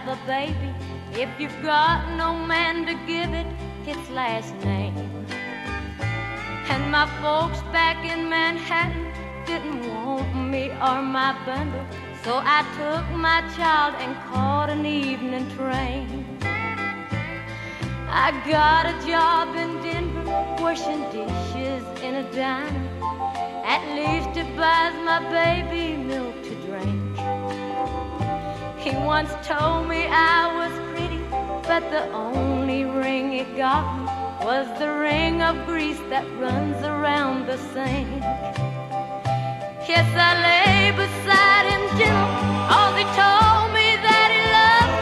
have a baby, if you've got no man to give it its last name. And my folks back in Manhattan didn't want me or my bundle, so I took my child and caught an evening train. I got a job in Denver, washing dishes in a diner. At least it buys my baby milk to drink. He once told me I was pretty, but the only ring it got me was the ring of grease that runs around the sink. Yes, I lay beside him gentle, all he told